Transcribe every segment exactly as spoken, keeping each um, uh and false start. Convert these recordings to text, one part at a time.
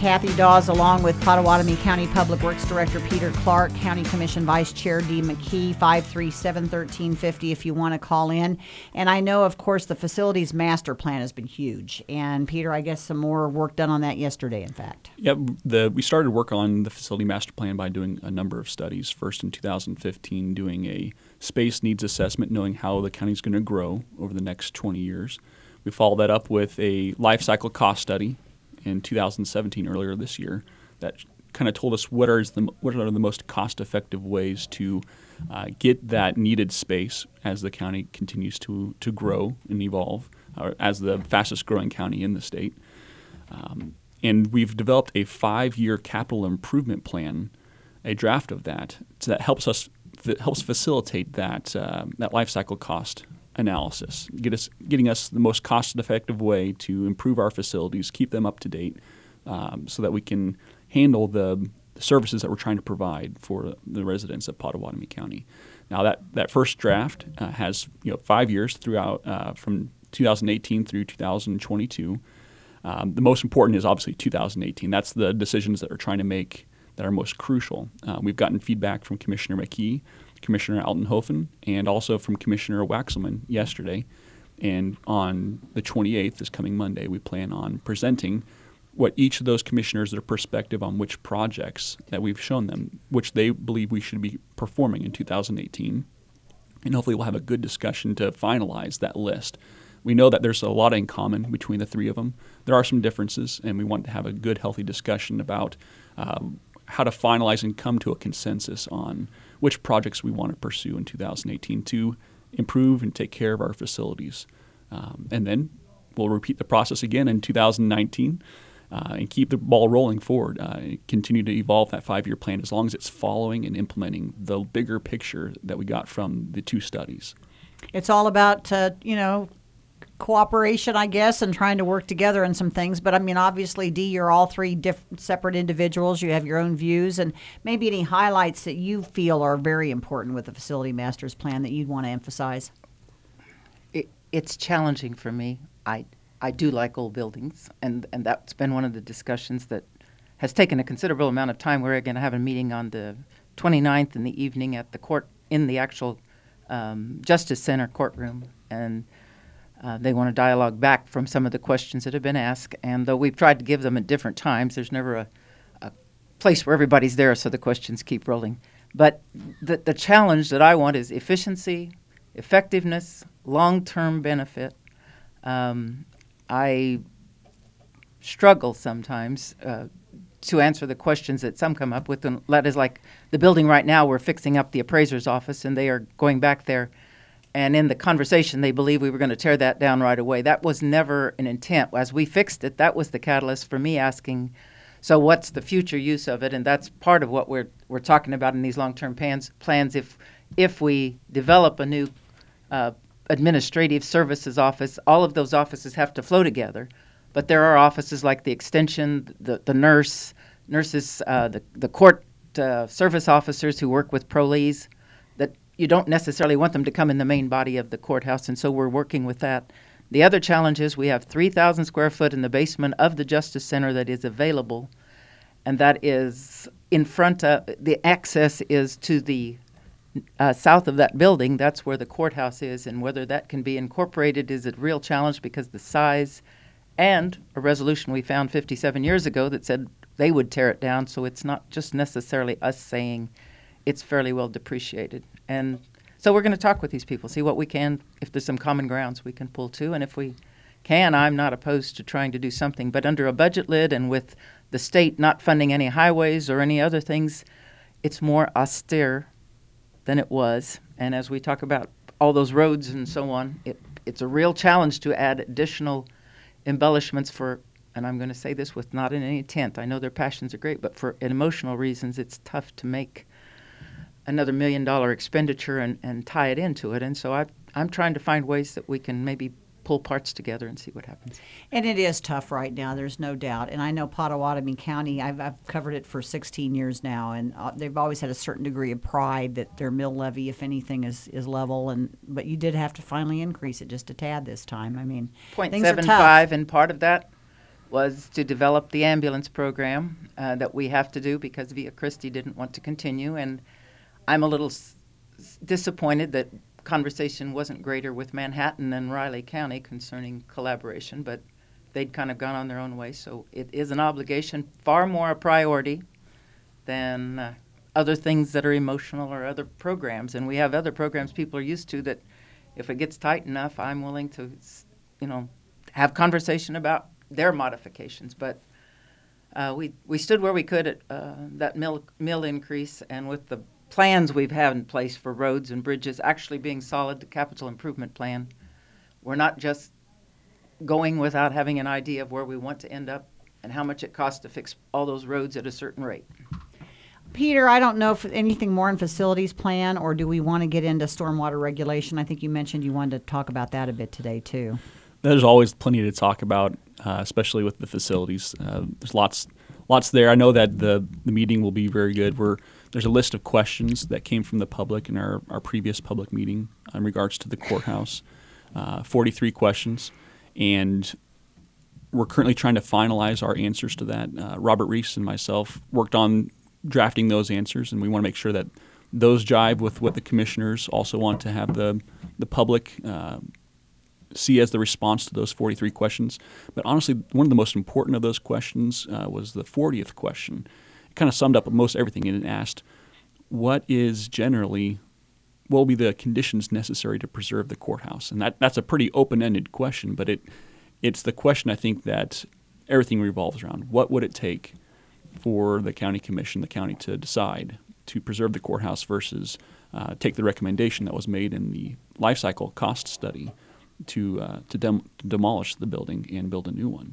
Kathy Dawes, along with Pottawatomie County Public Works Director Peter Clark, County Commission Vice Chair Dee McKee. Five three seven, one three five zero if you want to call in. And I know, of course, the facilities master plan has been huge. And Peter, I guess some more work done on that yesterday, in fact. Yep, the, we started work on the facility master plan by doing a number of studies. First in two thousand fifteen, doing a space needs assessment, knowing how the county is going to grow over the next twenty years. We followed that up with a life cycle cost study in two thousand seventeen, earlier this year, that kind of told us what are the what are the most cost-effective ways to uh, get that needed space as the county continues to to grow and evolve, or as the fastest-growing county in the state. Um, and we've developed a five-year capital improvement plan, a draft of that, so that helps us that helps facilitate that uh, that life cycle cost analysis, get us getting us the most cost-effective way to improve our facilities, keep them up to date, um, so that we can handle the, the services that we're trying to provide for the residents of Pottawatomie County. Now, that, that first draft uh, has you know five years throughout, uh, from two thousand eighteen through two thousand twenty-two. Um, the most important is obviously two thousand eighteen. That's the decisions that we're trying to make that are most crucial. Uh, we've gotten feedback from Commissioner McKee, Commissioner Altenhofen, and also from Commissioner Waxelman yesterday. And on the twenty-eighth, this coming Monday, we plan on presenting what each of those commissioners, their perspective on which projects that we've shown them, which they believe we should be performing in two thousand eighteen. And hopefully we'll have a good discussion to finalize that list. We know that there's a lot in common between the three of them. There are some differences, and we want to have a good, healthy discussion about um, how to finalize and come to a consensus on which projects we want to pursue in two thousand eighteen to improve and take care of our facilities. Um, and then we'll repeat the process again in two thousand nineteen uh, and keep the ball rolling forward, uh, and continue to evolve that five-year plan as long as it's following and implementing the bigger picture that we got from the two studies. It's all about, uh, you know, cooperation, I guess, and trying to work together on some things. But I mean, obviously, Dee, you're all three different, separate individuals. You have your own views, and maybe any highlights that you feel are very important with the facility master's plan that you'd want to emphasize. It, it's challenging for me. I I do like old buildings, and and that's been one of the discussions that has taken a considerable amount of time. We're going to have a meeting on the twenty-ninth in the evening at the court in the actual um, Justice Center courtroom, and Uh, they want to dialogue back from some of the questions that have been asked, and though we've tried to give them at different times, there's never a, a place where everybody's there, so the questions keep rolling. But the, the challenge that I want is efficiency, effectiveness, long-term benefit. Um, I struggle sometimes uh, to answer the questions that some come up with, and that is like the building right now, we're fixing up the appraiser's office, and they are going back there. And in the conversation, they believe we were going to tear that down right away. That was never an intent. As we fixed it, that was the catalyst for me asking, so what's the future use of it? And that's part of what we're we're talking about in these long-term plans. Plans, if if we develop a new uh, administrative services office, all of those offices have to flow together. But there are offices like the extension, the the nurse, nurses, uh, the the court uh, service officers who work with parolees. That you don't necessarily want them to come in the main body of the courthouse, and so we're working with that. The other challenge is we have three thousand square foot in the basement of the Justice Center that is available, and that is in front of, the access is to the uh, south of that building. That's where the courthouse is, and whether that can be incorporated is a real challenge because the size and a resolution we found fifty-seven years ago that said they would tear it down, so it's not just necessarily us saying it's fairly well depreciated. And so we're going to talk with these people, see what we can, if there's some common grounds we can pull to. And if we can, I'm not opposed to trying to do something. But under a budget lid and with the state not funding any highways or any other things, it's more austere than it was. And as we talk about all those roads and so on, it, it's a real challenge to add additional embellishments for, and I'm going to say this with not in any intent, I know their passions are great, but for emotional reasons, it's tough to make another million dollar expenditure and, and tie it into it. And so I, I'm trying to find ways that we can maybe pull parts together and see what happens. And it is tough right now, there's no doubt. And I know Pottawatomie County, I've, I've covered it for sixteen years now, and uh, they've always had a certain degree of pride that their mill levy, if anything, is, is level. And but you did have to finally increase it just a tad this time. I mean, point things are seven tough. five, and part of that was to develop the ambulance program uh, that we have to do because Via Christi didn't want to continue. And I'm a little s- s- disappointed that conversation wasn't greater with Manhattan and Riley County concerning collaboration, but they'd kind of gone on their own way. So it is an obligation, far more a priority than uh, other things that are emotional or other programs. And we have other programs people are used to that if it gets tight enough, I'm willing to, you know, have conversation about their modifications. But uh, we we stood where we could at uh, that mill, mill increase, and with the plans we've had in place for roads and bridges actually being solid, the capital improvement plan, we're not just going without having an idea of where we want to end up and how much it costs to fix all those roads at a certain rate. Peter, I don't know if anything more in facilities plan, or do we want to get into stormwater regulation? I think you mentioned you wanted to talk about that a bit today, too. There's always plenty to talk about, uh, especially with the facilities. Uh, there's lots, lots there. I know that the the meeting will be very good. We're there's a list of questions that came from the public in our, our previous public meeting in regards to the courthouse, uh, forty-three questions, and we're currently trying to finalize our answers to that. Uh, Robert Reese and myself worked on drafting those answers, and we want to make sure that those jive with what the commissioners also want to have the the public uh, see as the response to those forty-three questions. But honestly, one of the most important of those questions uh, was the fortieth question. It kind of summed up most everything, and it asked, what is generally, what will be the conditions necessary to preserve the courthouse? And that, that's a pretty open-ended question, but it it's the question I think that everything revolves around. What would it take for the county commission, the county, to decide to preserve the courthouse versus uh, take the recommendation that was made in the life cycle cost study to uh, to, dem- to demolish the building and build a new one.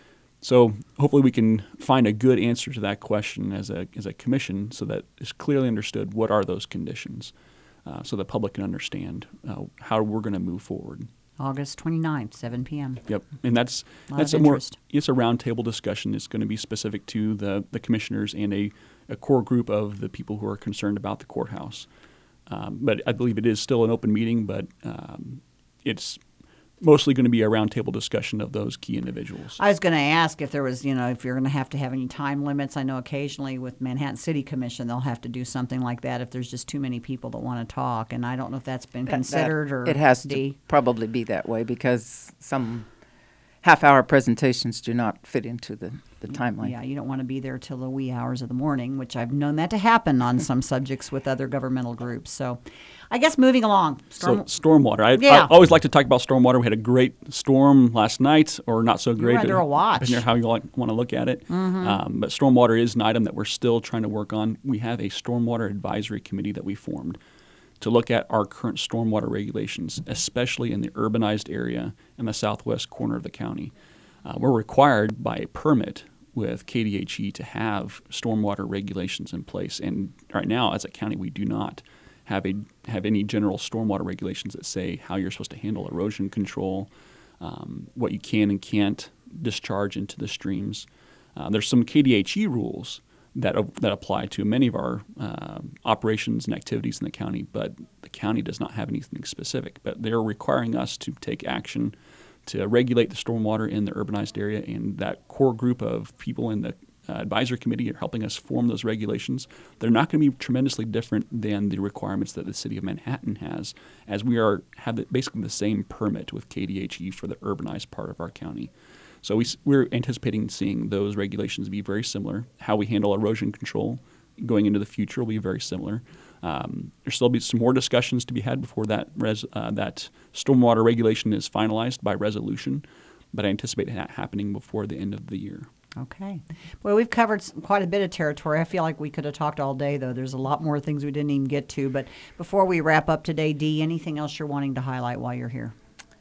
So hopefully we can find a good answer to that question as a as a commission, so that it's clearly understood what are those conditions, uh, so the public can understand uh, how we're going to move forward. August twenty-ninth, seven p.m. Yep, and that's Lot that's of a more interest. it's a roundtable discussion. It's going to be specific to the the commissioners and a, a core group of the people who are concerned about the courthouse. Um, but I believe it is still an open meeting, but um, it's mostly going to be a roundtable discussion of those key individuals. I was going to ask if there was, you know, if you're going to have to have any time limits. I know occasionally with Manhattan City Commission, they'll have to do something like that if there's just too many people that want to talk. And I don't know if that's been That- considered that- or It has D. to probably be that way because some half-hour presentations do not fit into the, the timeline. Yeah, you don't want to be there till the wee hours of the morning, which I've known that to happen on some subjects with other governmental groups. So I guess moving along. Storm, so stormwater. I, Yeah. I always like to talk about stormwater. We had a great storm last night, or not so great. were under a watch. Depending on how you like, want to look at it. Um, but stormwater is an item that we're still trying to work on. We have a stormwater advisory committee that we formed to look at our current stormwater regulations, especially in the urbanized area in the southwest corner of the county. Uh, we're required by a permit with K D H E to have stormwater regulations in place, and right now, as a county, we do not have a have any general stormwater regulations that say how you're supposed to handle erosion control, um, what you can and can't discharge into the streams. Uh, there's some K D H E rules that uh, that apply to many of our uh, operations and activities in the county, but the county does not have anything specific. But they're requiring us to take action to regulate the stormwater in the urbanized area, and that core group of people in the uh, advisory committee are helping us form those regulations. They're not going to be tremendously different than the requirements that the city of Manhattan has, as we are have the, basically the same permit with K D H E for the urbanized part of our county. So we, s- we're anticipating seeing those regulations be very similar. How we handle erosion control going into the future will be very similar. Um, there'll still be some more discussions to be had before that res, uh, that stormwater regulation is finalized by resolution, but I anticipate that happening before the end of the year. Okay. Well, we've covered s- quite a bit of territory. I feel like we could have talked all day, though. There's a lot more things we didn't even get to. But before we wrap up today, Dee, anything else you're wanting to highlight while you're here?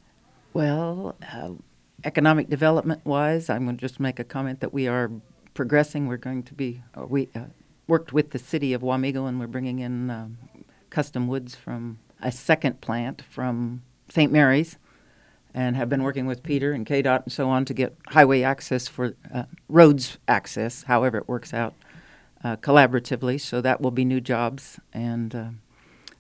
Well, uh, economic development-wise, I'm going to just make a comment that we are progressing. We're going to be, uh, we uh, worked with the city of Wamego, and we're bringing in um, custom woods from a second plant from Saint Mary's, and have been working with Peter and K DOT and so on to get highway access for uh, roads access, however it works out, uh, collaboratively. So that will be new jobs. And uh,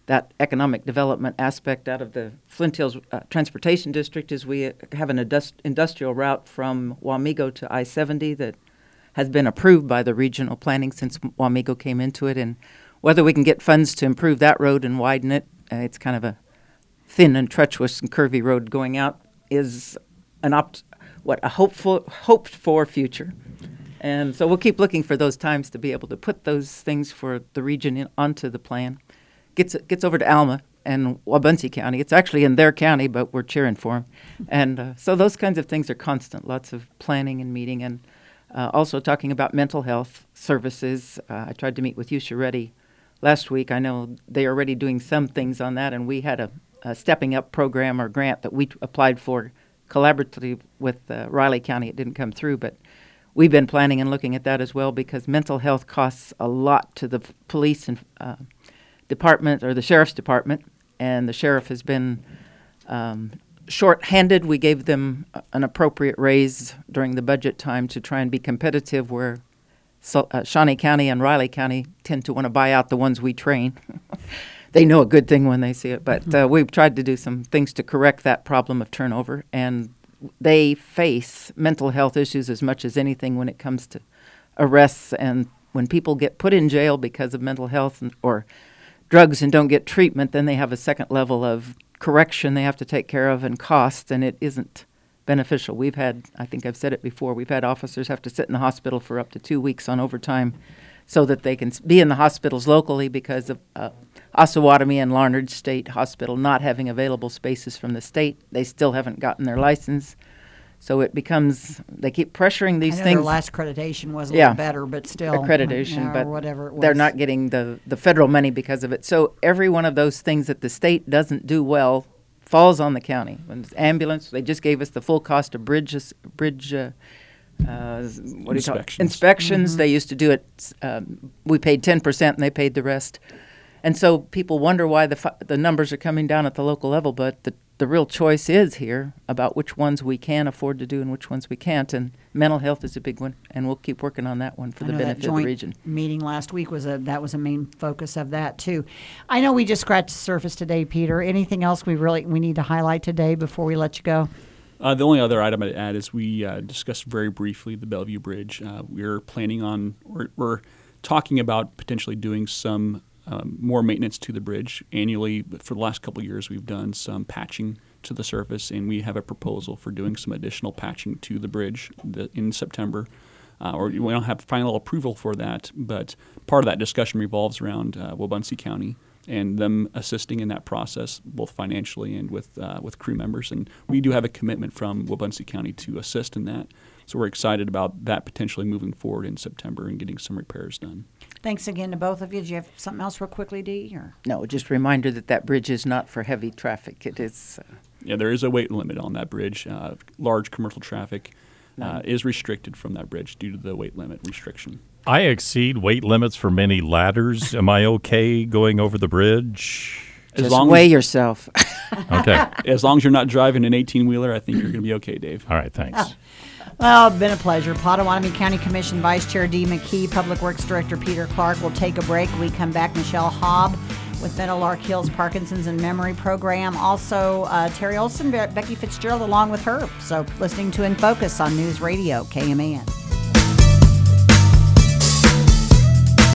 that economic development aspect out of the Flint Hills uh, Transportation District is we have an indus- industrial route from Wamego to I seventy that has been approved by the regional planning since Wamego came into it. And whether we can get funds to improve that road and widen it, uh, it's kind of a thin and treacherous and curvy road going out, is an opt- what a hopeful hoped for future. And so we'll keep looking for those times to be able to put those things for the region in, onto the plan. Gets gets over to Alma and Wabaunsee County. It's actually in their county, but we're cheering for them. And uh, so those kinds of things are constant. Lots of planning and meeting, and uh, also talking about mental health services. Uh, I tried to meet with Yusha Reddy last week. I know they are already doing some things on that, and we had a, a Stepping Up program or grant that we t- applied for collaboratively with uh, Riley County. It didn't come through, but we've been planning and looking at that as well, because mental health costs a lot to the f- police and uh, department, or the sheriff's department, and the sheriff has been um, short-handed. We gave them a- an appropriate raise during the budget time to try and be competitive, where so, uh, Shawnee County and Riley County tend to want to buy out the ones we train. They know a good thing when they see it, but uh, we've tried to do some things to correct that problem of turnover, and they face mental health issues as much as anything when it comes to arrests, and when people get put in jail because of mental health and, or drugs and don't get treatment, then they have a second level of correction they have to take care of and costs, and it isn't beneficial. We've had, I think I've said it before, we've had officers have to sit in the hospital for up to two weeks on overtime so that they can s- be in the hospitals locally because of uh, Osawatomie and Larned State Hospital not having available spaces from the state. They still haven't gotten their license. So it becomes, they keep pressuring these I know things. their last accreditation was a Yeah. little better, but still. Accreditation, yeah, or but whatever it was. they're not getting the, the federal money because of it. So every one of those things that the state doesn't do well falls on the county. When it's ambulance, they just gave us the full cost of bridges, bridge, uh, uh, what do you call it? Inspections. Inspections. Mm-hmm. They used to do it. Um, we paid ten percent, and they paid the rest. And so people wonder why the fi- the numbers are coming down at the local level, but the the real choice is here about which ones we can afford to do and which ones we can't. And mental health is a big one, and we'll keep working on that one for I the know that benefit of the joint region. meeting last week was a that was a main focus of that too. I know we just scratched the surface today, Peter. Anything else we really we need to highlight today before we let you go? Uh, the only other item I'd add is we uh, discussed very briefly the Bellevue Bridge. Uh, we're planning on, we're, we're talking about potentially doing some um, more maintenance to the bridge annually. But for the last couple of years, we've done some patching to the surface, and we have a proposal for doing some additional patching to the bridge the, in September. Uh, or we don't have final approval for that, but part of that discussion revolves around uh, Wabaunsee County and them assisting in that process, both financially and with uh, with crew members. And we do have a commitment from Wabaunsee County to assist in that. So we're excited about that potentially moving forward in September and getting some repairs done. Thanks again to both of you. Do you have something else real quickly, Dee? Or? No, just a reminder that that bridge is not for heavy traffic. It is. Uh, Yeah, there is a weight limit on that bridge. Uh, large commercial traffic uh, is restricted from that bridge due to the weight limit restriction. I exceed weight limits for many ladders. Am I okay going over the bridge? As just long weigh as, yourself. Okay. as long as you're not driving an eighteen-wheeler, I think you're going to be okay, Dave. All right, thanks. Well, it's been a pleasure. Potawatomi County Commission Vice Chair Dee McKee, Public Works Director Peter Clark. Will take a break. We come back, Michelle Hobb with Meadowlark Hills Parkinson's and Memory Program. Also, uh, Terry Olson, Be- Becky Fitzgerald along with her. So listening to In Focus on News Radio, K M A N.